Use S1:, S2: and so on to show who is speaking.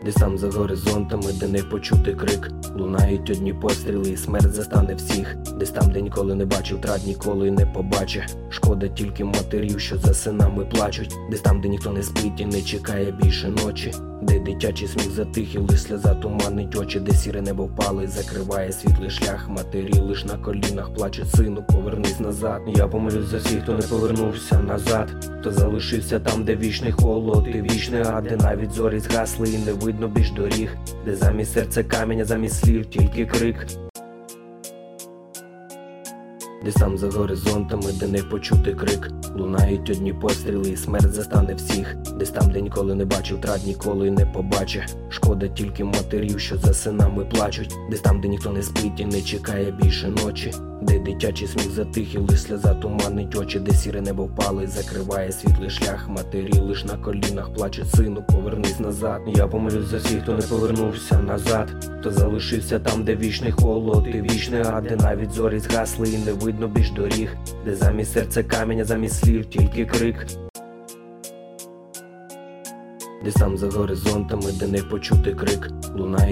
S1: Десь там за горизонтами, де не почути крик, лунають одні постріли, і смерть застане всіх. Десь там, де ніколи не бачив, втрат ніколи не побаче. Шкода тільки матерів, що за синами плачуть. Десь там, де ніхто не спить і не чекає більше ночі, де дитячий сміх затих і лиш сльоза туманить очі, де сіре небо впало і закриває світлий шлях. Матері лиш на колінах плачуть: сину, повернись назад. Я помолюсь за всіх, хто не повернувся назад, хто залишився там, де вічний холод і вічний ад, де навіть зорі згасли і не видно більш доріг, де замість серця камінь, замість слів тільки крик. Десь там за горизонтами, де не почути крик, лунають одні постріли, і смерть застане всіх. Десь там, де ніколи не бачив, втрат ніколи не побаче. Шкода тільки матерів, що за синами плачуть. Десь там, де ніхто не спить і не чекає більше ночі, де дитячий сміх затих і лиш сльоза туманить очі, де сіре небо впало і закриває світлий шлях. Матері лиш на колінах плачуть: сину, повернись назад. Я помолюсь за всіх, хто не повернувся назад, хто залишився там, де вічний холод і вічний ад, де навіть зорі згасли і не видно більш доріг, де замість серця камінь, замість слів тільки крик. Десь там за горизонтами, де не почути крик, лунає